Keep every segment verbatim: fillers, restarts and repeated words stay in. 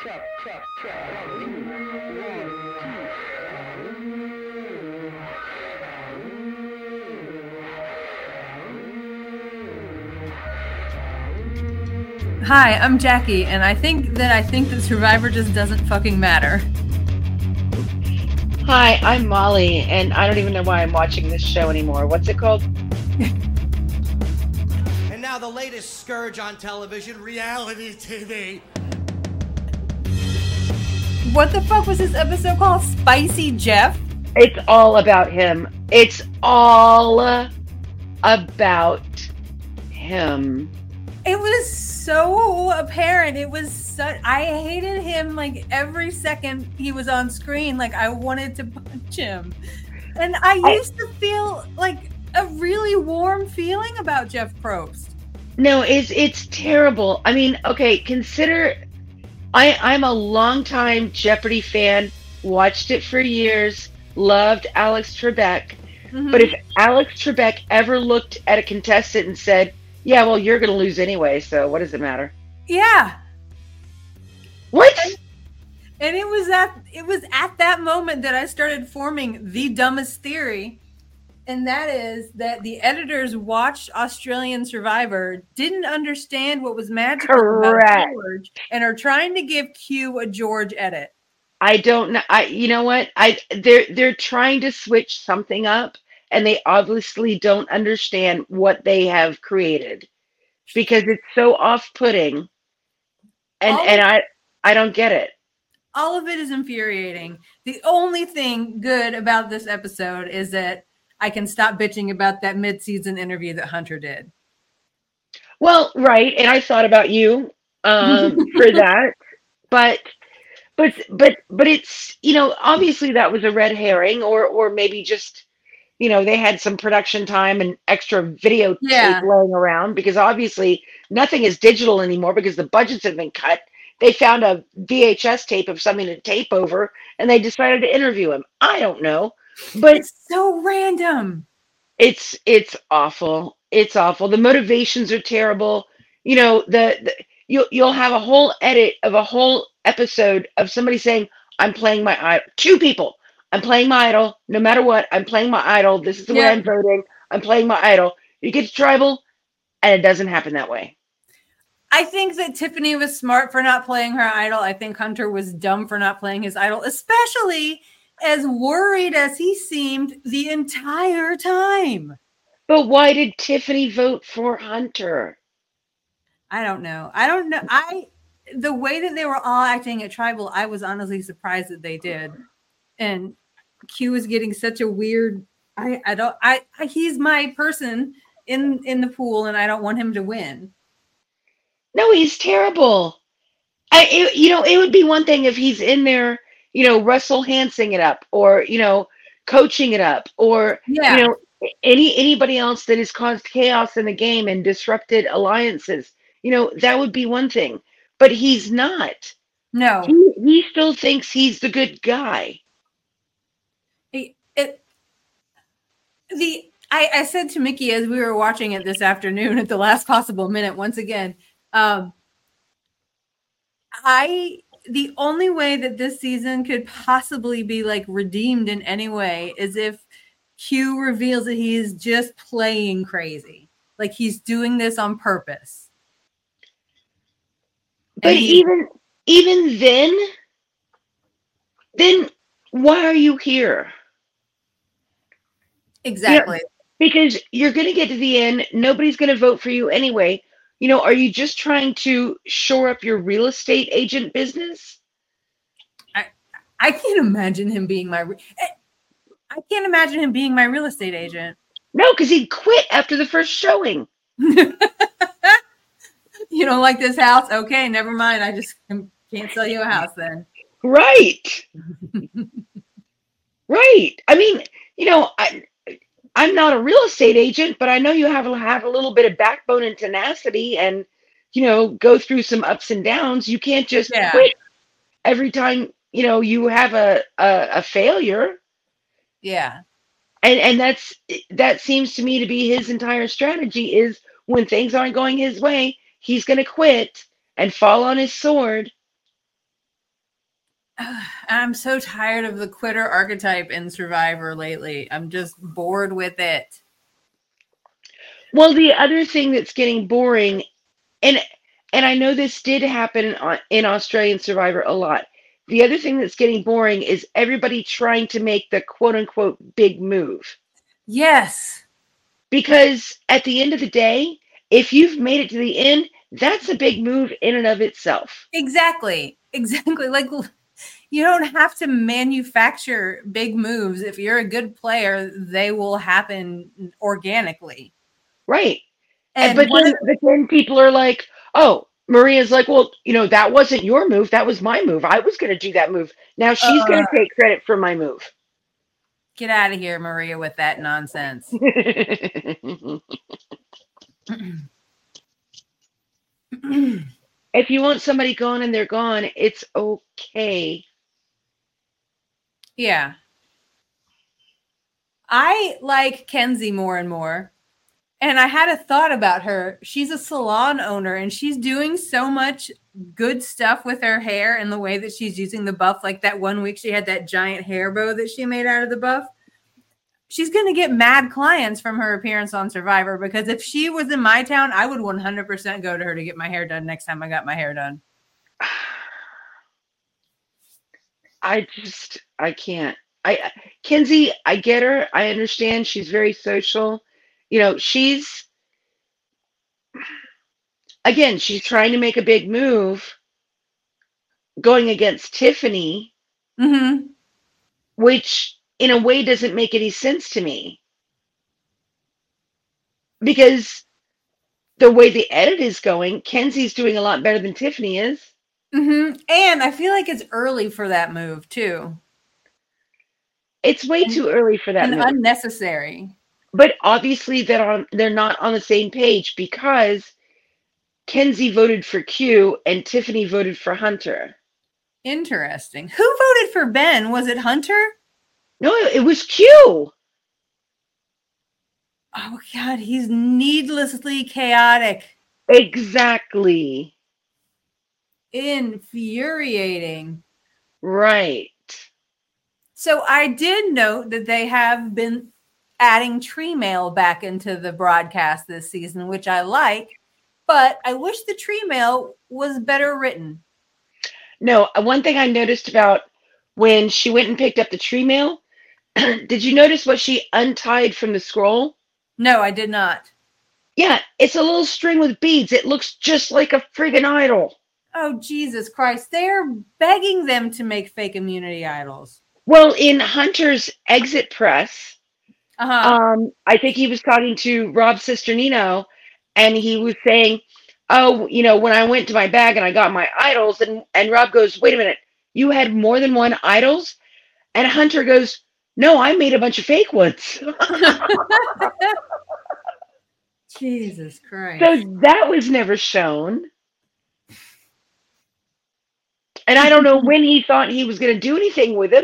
check, check, check. One, two, Hi, I'm Jackie, and I think that I think that Survivor just doesn't fucking matter. Hi, I'm Molly, and I don't even know why I'm watching this show anymore. What's it called? And now the latest scourge on television, reality T V. What the fuck was this episode called? Spicy Jeff? It's all about him. It's all about him. It was so apparent. It was such. I hated him like every second he was on screen. Like I wanted to punch him. And I used I, to feel like a really warm feeling about Jeff Probst. No, it's it's terrible. I mean, okay, consider I I'm a longtime Jeopardy fan. Watched it for years. Loved Alex Trebek. Mm-hmm. But if Alex Trebek ever looked at a contestant and said, yeah, well, you're going to lose anyway, so what does it matter? Yeah. What? And, and it was at it was at that moment that I started forming the dumbest theory, and that is that the editors watched Australian Survivor, didn't understand what was magical Correct. about George, and are trying to give Q a George edit. I don't know. I you know what? I they're they're trying to switch something up. And they obviously don't understand what they have created because it's so off-putting, and all and I I don't get it. All of it is infuriating. The only thing good about this episode is that I can stop bitching about that mid-season interview that Hunter did. Well, right, and I thought about you um, for that, but but but but it's, you know, obviously that was a red herring, or or maybe just, you know, they had some production time and extra videotape yeah. laying around, because obviously nothing is digital anymore because the budgets have been cut. They found a V H S tape of something to tape over, and they decided to interview him. I don't know, but it's so random. It's it's awful. It's awful. The motivations are terrible. You know, the, the you'll you'll have a whole edit of a whole episode of somebody saying, "I'm playing my idol." Two people. I'm playing my idol. No matter what, I'm playing my idol. This is the yeah. way I'm voting. I'm playing my idol. You get to tribal, and it doesn't happen that way. I think that Tiffany was smart for not playing her idol. I think Hunter was dumb for not playing his idol, especially as worried as he seemed the entire time. But why did Tiffany vote for Hunter? I don't know. I don't know. I the way that they were all acting at tribal, I was honestly surprised that they did. And Q is getting such a weird. I, I don't. I, I he's my person in in the pool, and I don't want him to win. No, he's terrible. I it, you know, it would be one thing if he's in there, you know, Russell Hansing it up, or you know, coaching it up, or yeah. you know, any anybody else that has caused chaos in the game and disrupted alliances. You know, that would be one thing. But he's not. No, he, he still thinks he's the good guy. It, the I, I said to Mickey as we were watching it this afternoon at the last possible minute, once again, um, I the only way that this season could possibly be like redeemed in any way is if Q reveals that he is just playing crazy, like he's doing this on purpose. But he, even even then, then why are you here? Exactly. You know, because you're going to get to the end. Nobody's going to vote for you anyway. You know, are you just trying to shore up your real estate agent business? I I can't imagine him being my. I can't imagine him being my real estate agent. No, because he quit after the first showing. You don't like this house? Okay, never mind. I just can't sell you a house then. Right. Right. I mean, you know, I. I'm not a real estate agent, but I know you have to have a little bit of backbone and tenacity and, you know, go through some ups and downs. You can't just yeah. quit every time, you know, you have a, a, a failure. Yeah. And and that's that seems to me to be his entire strategy is when things aren't going his way, he's going to quit and fall on his sword. I'm so tired of the quitter archetype in Survivor lately. I'm just bored with it. Well, the other thing that's getting boring, and and I know this did happen on, in Australian Survivor a lot. The other thing that's getting boring is everybody trying to make the quote unquote big move. Yes. Because at the end of the day, if you've made it to the end, that's a big move in and of itself. Exactly. Exactly. Like, you don't have to manufacture big moves. If you're a good player, they will happen organically. Right. And but, one then, of but then people are like, oh, Maria's like, well, you know, that wasn't your move. That was my move. I was going to do that move. Now she's Uh, going to take credit for my move. Get out of here, Maria, with that nonsense. If you want somebody gone and they're gone, it's okay. Yeah. I like Kenzie more and more. And I had a thought about her. She's a salon owner and she's doing so much good stuff with her hair and the way that she's using the buff. Like that one week she had that giant hair bow that she made out of the buff. She's going to get mad clients from her appearance on Survivor, because if she was in my town, I would one hundred percent go to her to get my hair done next time I got my hair done. I just, I can't. I, Kenzie, I get her. I understand. She's very social. You know, she's, again, she's trying to make a big move going against Tiffany, Mm-hmm. which in a way doesn't make any sense to me. Because the way the edit is going, Kenzie's doing a lot better than Tiffany is. Mm-hmm. And I feel like it's early for that move, too. It's way and, too early for that and move. unnecessary. But obviously they're on they're not on the same page, because Kenzie voted for Q and Tiffany voted for Hunter. Interesting. Who voted for Ben? Was it Hunter? No, it was Q. Oh, God, he's needlessly chaotic. Exactly. Infuriating. Right. So I did note that they have been adding tree mail back into the broadcast this season, which I like, but I wish the tree mail was better written. No, one thing I noticed about when she went and picked up the tree mail, did you notice what she untied from the scroll? No, I did not. Yeah, it's a little string with beads. It looks just like a friggin' idol. Oh, Jesus Christ. They're begging them to make fake immunity idols. Well, in Hunter's exit press, uh-huh. um, I think he was talking to Rob's sister Nino, and he was saying, oh, you know, when I went to my bag and I got my idols, and, and Rob goes, wait a minute, you had more than one idols? And Hunter goes, no, I made a bunch of fake ones. Jesus Christ. So that was never shown. And I don't know when he thought he was going to do anything with him.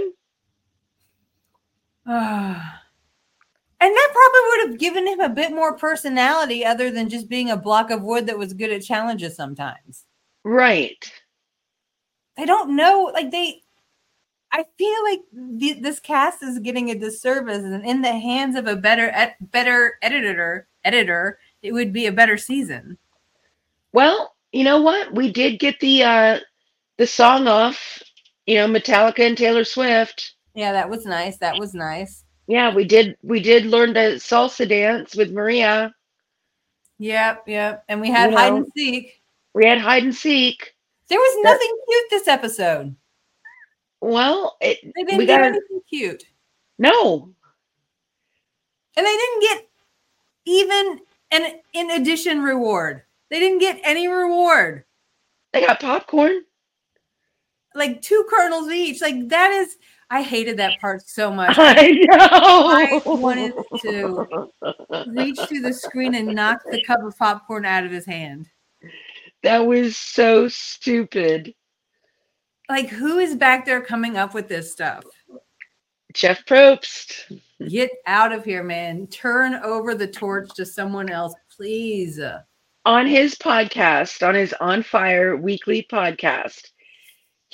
And that probably would have given him a bit more personality other than just being a block of wood that was good at challenges sometimes. Right. They don't know. Like they, I feel like the, this cast is getting a disservice, and in the hands of a better, better editor, editor, it would be a better season. Well, you know what? We did get the uh, the song off. You know, Metallica and Taylor Swift. Yeah, that was nice. That was nice. Yeah, we did. We did learn to salsa dance with Maria. Yep, yep. And we had you hide know, and seek. We had hide and seek. There was nothing that, cute this episode. Well, it, they didn't we do got anything cute. No. And they didn't get even an in addition reward. They didn't get any reward. They got popcorn. Like two kernels each. Like that is, I hated that part so much. I know. I wanted to reach through the screen and knock the cup of popcorn out of his hand. That was so stupid. Like, who is back there coming up with this stuff? Jeff Probst. Get out of here, man. Turn over the torch to someone else, please. On his podcast, on his On Fire weekly podcast,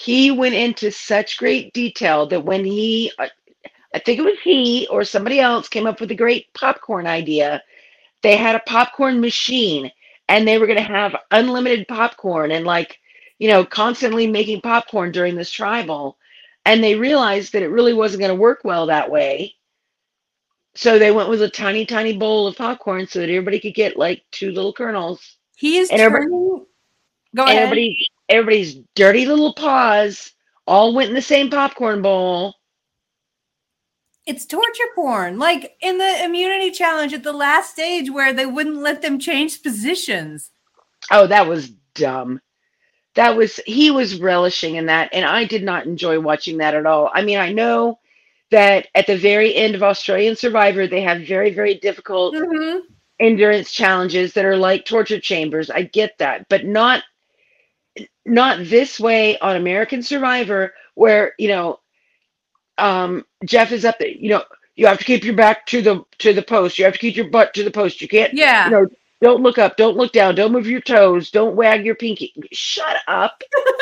he went into such great detail that when he, I I think it was he or somebody else came up with a great popcorn idea. They had a popcorn machine and they were going to have unlimited popcorn and like, you know, constantly making popcorn during this tribal. And they realized that it really wasn't going to work well that way. So they went with a tiny, tiny bowl of popcorn so that everybody could get like two little kernels. He is And everybody, turning. Go and ahead. everybody, everybody's dirty little paws all went in the same popcorn bowl. It's torture porn, like in the immunity challenge at the last stage where they wouldn't let them change positions. Oh, that was dumb. That was, he was relishing in that. And I did not enjoy watching that at all. I mean, I know that at the very end of Australian Survivor, they have very, very difficult Mm-hmm. endurance challenges that are like torture chambers. I get that, but not not this way on American Survivor, where you know um, Jeff is up there. You know, you have to keep your back to the to the post. You have to keep your butt to the post. You can't. Yeah. You know, don't look up. Don't look down. Don't move your toes. Don't wag your pinky. Shut up.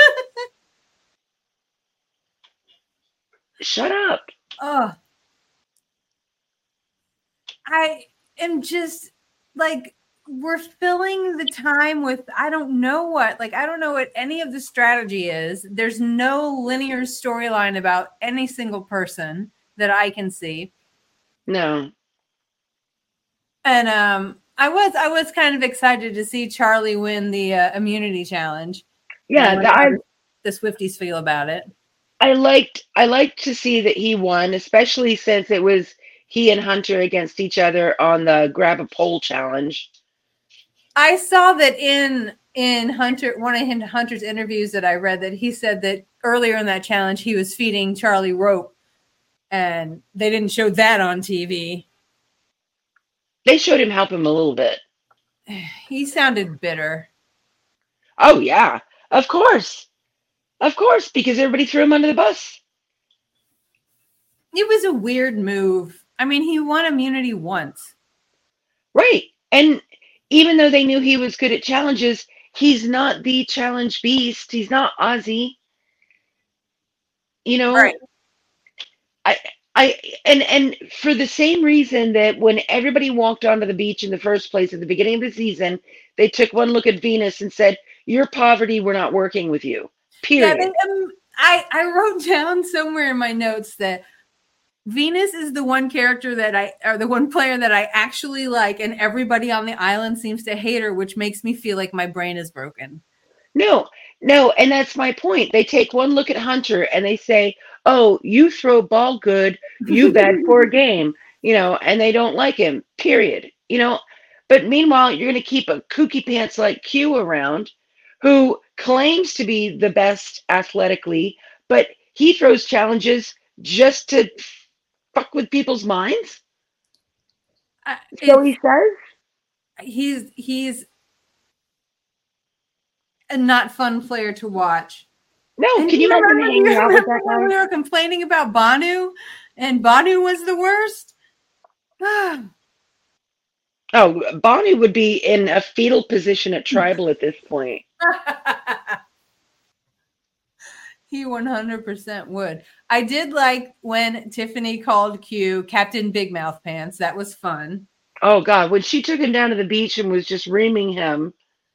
Shut up. Oh, I am just like, we're filling the time with, I don't know what, like, I don't know what any of the strategy is. There's no linear storyline about any single person that I can see. No. And um, I was, I was kind of excited to see Charlie win the uh, immunity challenge. Yeah, And the, I the Swifties feel about it. I liked I liked to see that he won, especially since it was he and Hunter against each other on the grab a pole challenge. I saw that in in Hunter, one of Hunter's interviews that I read, that he said that earlier in that challenge he was feeding Charlie rope, and they didn't show that on T V. They showed him help him a little bit. He sounded bitter. Oh yeah, of course, of course, because everybody threw him under the bus. It was a weird move. I mean, he won immunity once. Right, and even though they knew he was good at challenges, he's not the challenge beast. He's not Ozzy. You know, Right. I, I, and and for the same reason that when everybody walked onto the beach in the first place at the beginning of the season, they took one look at Venus and said, "Your poverty, we're not working with you." Yeah, Period. they, um, I I wrote down somewhere in my notes that Venus is the one character that I, or the one player that I actually like, and everybody on the island seems to hate her, which makes me feel like my brain is broken. No, no, and that's my point. They take one look at Hunter and they say, "Oh, you throw ball good, you bad for a game," you know, and they don't like him. Period. You know, but meanwhile, you're going to keep a kooky pants like Q around, who claims to be the best athletically, but he throws challenges just to fuck with people's minds. I, So it's- he says. he's he's a not fun player to watch. No, And can you imagine remember, hanging you out with remember that when we guy? were complaining about Banu, and Banu was the worst? Oh, Bonnie would be in a fetal position at tribal at this point. He one hundred percent would. I did like when Tiffany called Q Captain Big Mouth Pants. That was fun. Oh God, when she took him down to the beach and was just reaming him.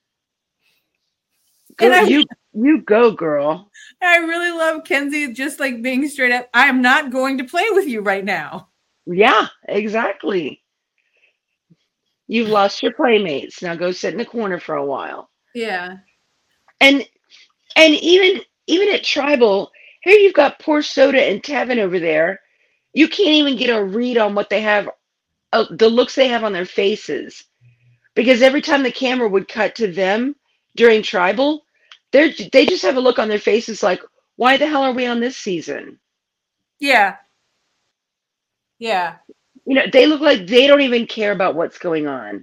Go, And I- you you go, girl. I really love Kenzie just like being straight up, I'm not going to play with you right now. Yeah, exactly. You've lost your playmates. Now go sit in the corner for a while. Yeah. And and even even at tribal, here you've got poor Soda and Tevin over there. You can't even get a read on what they have, uh, the looks they have on their faces, because every time the camera would cut to them during tribal, they they just have a look on their faces like, why the hell are we on this season? Yeah. Yeah. You know, they look like they don't even care about what's going on.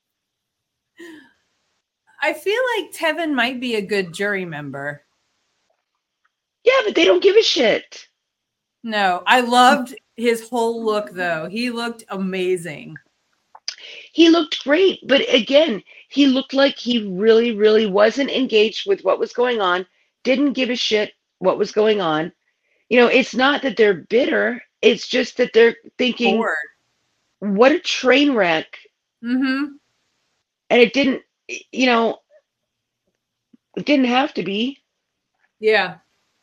I feel like Tevin might be a good jury member. Yeah, but they don't give a shit. No, I loved his whole look though. He looked amazing. He looked great, but again, he looked like he really, really wasn't engaged with what was going on, didn't give a shit what was going on. You know, it's not that they're bitter. It's just that they're thinking, Bored. what a train wreck. Mm-hmm. And it didn't, you know, it didn't have to be. Yeah.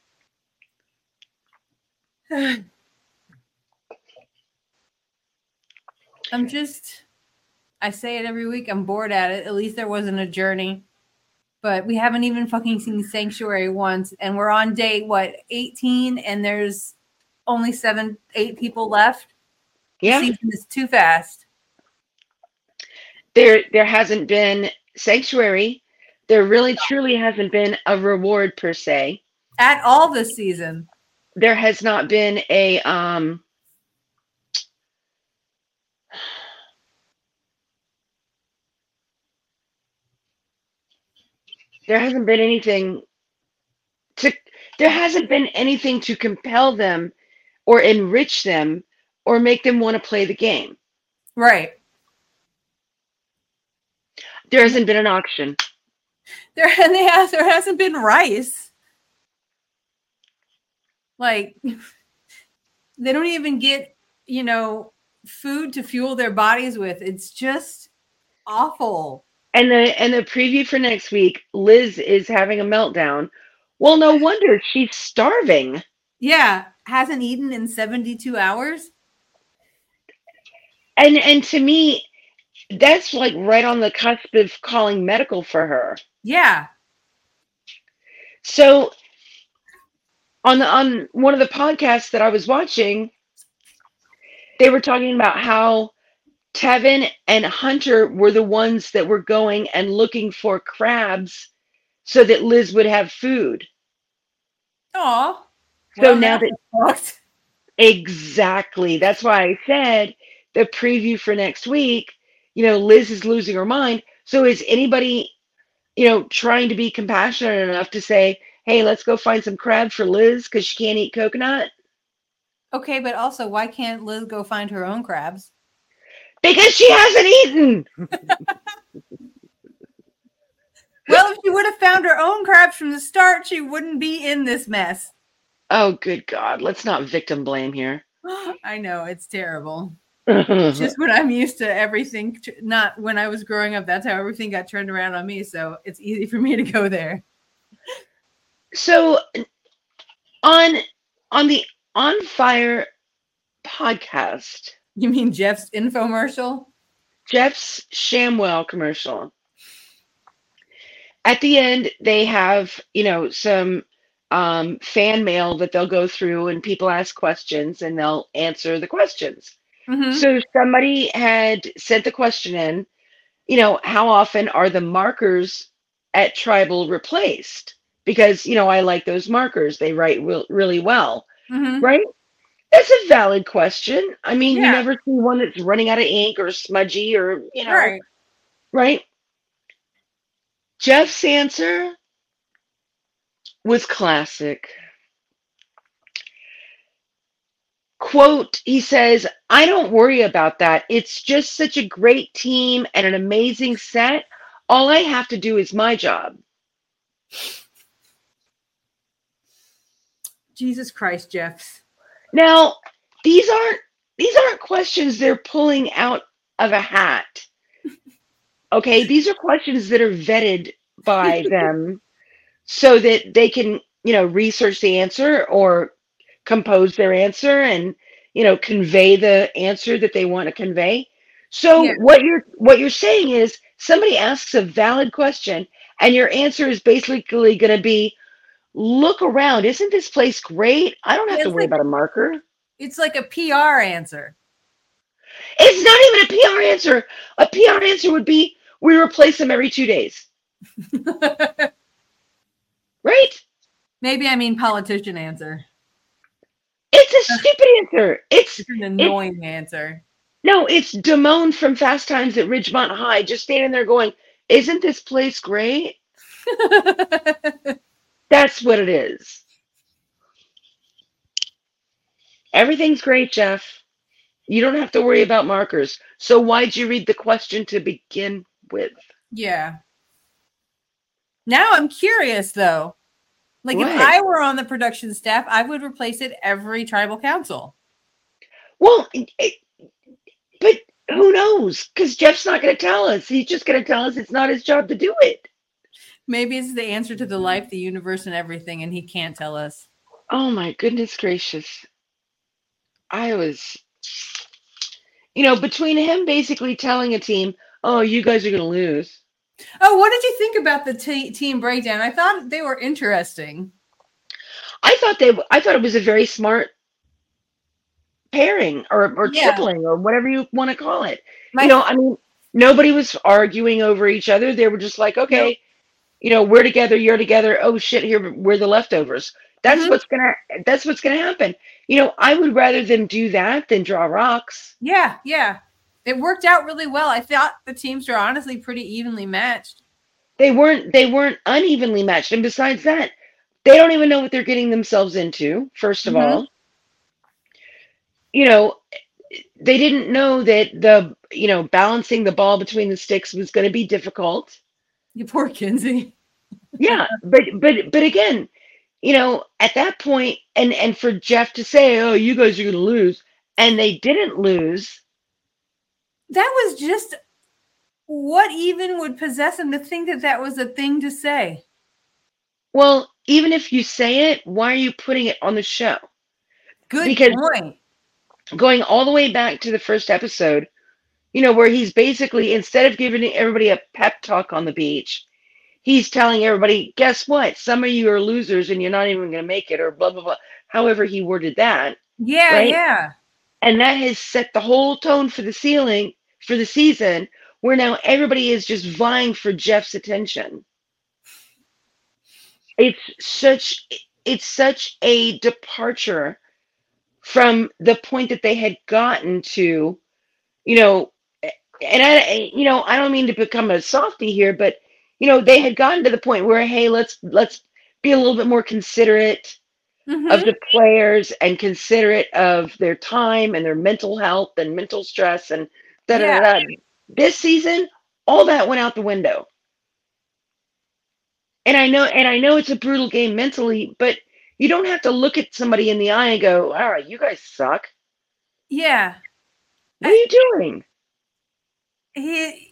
I'm just, I say it every week. I'm bored at it. At least there wasn't a journey. But we haven't even fucking seen Sanctuary once. And we're on day, what, eighteen? And there's only seven, eight people left. Yeah. The season is too fast. There, there hasn't been Sanctuary. There really, truly hasn't been a reward per se. At all this season. There has not been a, um, there hasn't been anything to, there hasn't been anything to compel them or enrich them or make them want to play the game. Right. There hasn't been an auction. There, and they have, there hasn't been rice. Like, they don't even get, you know, food to fuel their bodies with. It's just awful. And the and the preview for next week, Liz is having a meltdown. Well, no wonder she's starving. Yeah, hasn't eaten in seventy-two hours. And and to me, that's like right on the cusp of calling medical for her. Yeah. So on the on one of the podcasts that I was watching, they were talking about how Tevin and Hunter were the ones that were going and looking for crabs so that Liz would have food. Aw. So Well, now that's that fucked. exactly, that's why I said the preview for next week, you know, Liz is losing her mind. So is anybody, you know, trying to be compassionate enough to say, hey, let's go find some crab for Liz because she can't eat coconut? Okay, but also, why can't Liz go find her own crabs? Because she hasn't eaten. Well, if she would have found her own crabs from the start, she wouldn't be in this mess. Oh, good God. Let's not victim blame here. I know, it's terrible. Just when I'm used to everything, not when I was growing up, that's how everything got turned around on me. So it's easy for me to go there. So on on the On Fire podcast, You mean Jeff's infomercial? Jeff's ShamWow commercial. At the end, they have, you know, some um, fan mail that they'll go through and people ask questions and they'll answer the questions. Mm-hmm. So somebody had sent the question in, you know, how often are the markers at Tribal replaced? Because, you know, I like those markers. They write re- really well, Mm-hmm. right? That's a valid question. I mean, you Yeah. never see one that's running out of ink or smudgy or, you know, Right. right? Jeff's answer was classic. Quote, he says, I don't worry about that. It's just such a great team and an amazing set. All I have to do is my job. Jesus Christ, Jeff. Now, these aren't these aren't questions they're pulling out of a hat. Okay, these are questions that are vetted by them so that they can, you know, research the answer or compose their answer and, you know, convey the answer that they want to convey. So Yeah. what you're what you're saying is somebody asks a valid question and your answer is basically going to be, look around. Isn't this place great? I don't have Yeah, to it's worry like- about a marker. It's like a P R answer. It's not even a P R answer. A P R answer would be, we replace them every two days. Right? Maybe I mean politician answer. It's a stupid answer. It's It's an annoying answer. no, it's Damone from Fast Times at Ridgemont High just standing there going, isn't this place great? That's what it is. Everything's great, Jeff. You don't have to worry about markers. So why'd you read the question to begin with? Yeah. Now I'm curious though. Like What? if I were on the production staff, I would replace it every tribal council. Well, it, it, but who knows? Because Jeff's not going to tell us. He's just going to tell us it's not his job to do it. Maybe it's the answer to the life, the universe, and everything, and he can't tell us. Oh my goodness gracious. I was, you know, between him basically telling a team, oh, you guys are going to lose. Oh, what did you think about the t- team breakdown? I thought they were interesting. I thought they, I thought it was a very smart pairing or, or Yeah. tripling or whatever you want to call it. My- you know, I mean, nobody was arguing over each other. They were just like, okay, Nope. you know, we're together, you're together. Oh shit, here we're the leftovers. That's Mhm. what's gonna. That's what's gonna happen. You know, I would rather them do that than draw rocks. Yeah, yeah. It worked out really well. I thought the teams were honestly pretty evenly matched. They weren't. They weren't unevenly matched. And besides that, they don't even know what they're getting themselves into. First of Mhm. all, you know, they didn't know that the you know balancing the ball between the sticks was going to be difficult. You poor Kinsey. Yeah, but but but again, you know, at that point, and and for Jeff to say, "Oh, you guys are going to lose," and they didn't lose. That was just what even would possess him to think that that was a thing to say? Well, even if you say it, why are you putting it on the show? Good Because- point. Going all the way back to the first episode, you know, where he's basically, instead of giving everybody a pep talk on the beach, he's telling everybody, guess what? Some of you are losers and you're not even going to make it, or blah, blah, blah. However he worded that. Yeah, Right? yeah. And that has set the whole tone for the ceiling, for the season, where now everybody is just vying for Jeff's attention. It's such, it's such a departure from the point that they had gotten to, you know, and I, you know, I don't mean to become a softie here, but you know, they had gotten to the point where, hey, let's let's be a little bit more considerate Mhm. of the players and considerate of their time and their mental health and mental stress and da da Yeah. da. This season, all that went out the window. And I know, and I know it's a brutal game mentally, but you don't have to look at somebody in the eye and go, all right, you guys suck. Yeah. What are you doing? He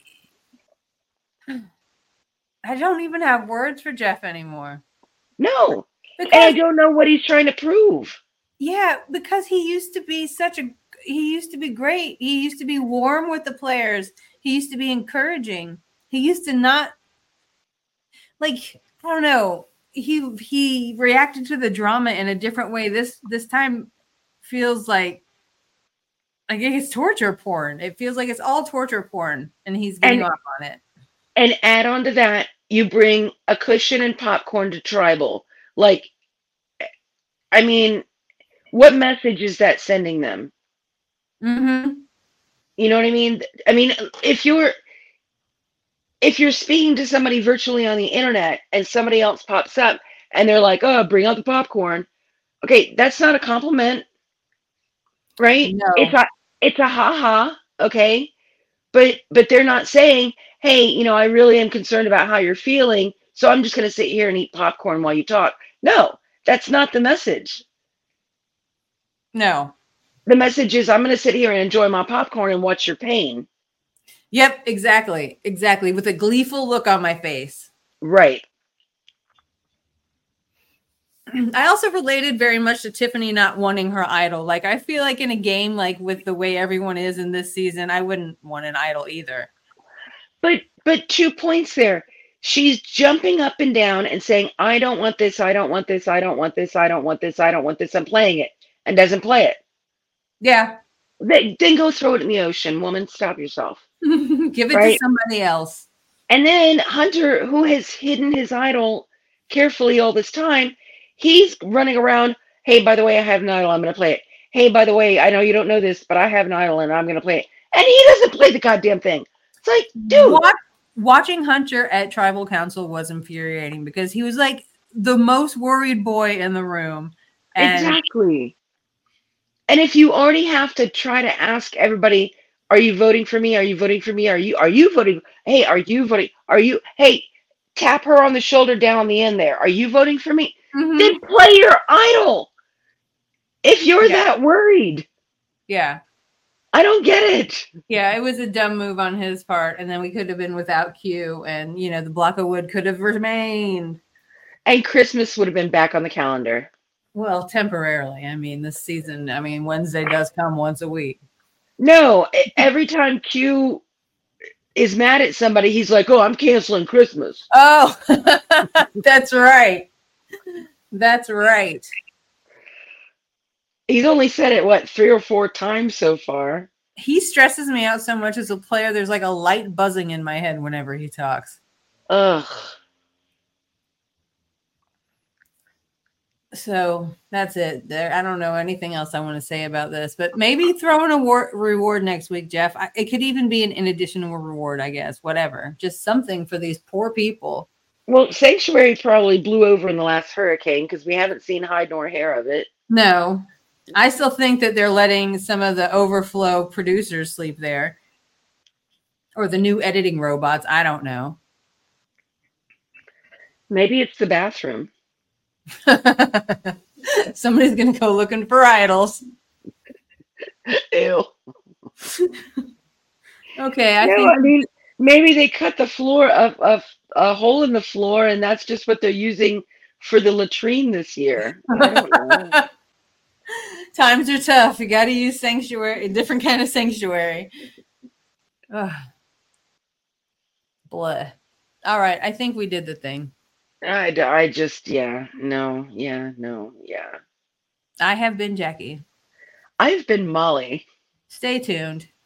I don't even have words for Jeff anymore. No. Because And I don't know what he's trying to prove. yeah, because he used to be such a he used to be great. He used to be warm with the players. He used to be encouraging. He used to not like I don't know. He he reacted to the drama in a different way. This this time feels like like it's torture porn. It feels like it's all torture porn, and he's getting And- off on it. And add on to that, you bring a cushion and popcorn to tribal. Like, I mean, what message is that sending them? Mm-hmm. You know what I mean? I mean, if you're if you're speaking to somebody virtually on the internet and somebody else pops up and they're like, "Oh, bring out the popcorn," okay, that's not a compliment, right? No. It's a it's a ha ha, okay, but but they're not saying, "Hey, you know, I really am concerned about how you're feeling, so I'm just going to sit here and eat popcorn while you talk." No, that's not the message. No. The message is, I'm going to sit here and enjoy my popcorn and watch your pain. Yep, exactly. Exactly. With a gleeful look on my face. Right. I also related very much to Tiffany not wanting her idol. Like, I feel like in a game, like with the way everyone is in this season, I wouldn't want an idol either. But but two points there. She's jumping up and down and saying, I don't want this, I don't want this, I don't want this, I don't want this, I don't want this. I'm playing it, and doesn't play it. Yeah. Then then go throw it in the ocean, woman. Stop yourself. Give it Right. to somebody else. And then Hunter, who has hidden his idol carefully all this time, he's running around. Hey, by the way, I have an idol. I'm going to play it. Hey, by the way, I know you don't know this, but I have an idol and I'm going to play it. And he doesn't play the goddamn thing. It's like, dude. Watch, watching Hunter at Tribal Council was infuriating because he was like the most worried boy in the room. And Exactly. And if you already have to try to ask everybody, are you voting for me? Are you voting for me? Are you are you voting? Hey, are you voting? Are you hey, tap her on the shoulder down on the end there. Are you voting for me? Mhm. then play your idol. If you're Yeah. that worried, Yeah. I don't get it. Yeah, it was a dumb move on his part, and then we could have been without Q, and you know the block of wood could have remained. And Christmas would have been back on the calendar. Well, temporarily. I mean, this season. I mean, Wednesday does come once a week. No, e- every time Q is mad at somebody, he's like, "Oh, I'm canceling Christmas." Oh, that's right. That's right. He's only said it what three or four times so far. He stresses me out so much as a player. There's like a light buzzing in my head whenever he talks. Ugh. So that's it. There, I don't know anything else I want to say about this, but maybe throw an award reward next week, Jeff. I, it could even be an in additional reward, I guess. Whatever, just something for these poor people. Well, Sanctuary probably blew over in the last hurricane because we haven't seen hide nor hair of it. No, I still think that they're letting some of the overflow producers sleep there, or the new editing robots. I don't know. Maybe it's the bathroom. Somebody's gonna go looking for idols. Ew. Okay, I no, think I mean maybe they cut the floor of, of a hole in the floor, and that's just what they're using for the latrine this year. I don't know. times are tough. You got to use sanctuary, a different kind of sanctuary. Ugh. Blah. All right, I think we did the thing. I, I just yeah no yeah no yeah. I have been Jackie. I've been Molly. Stay tuned.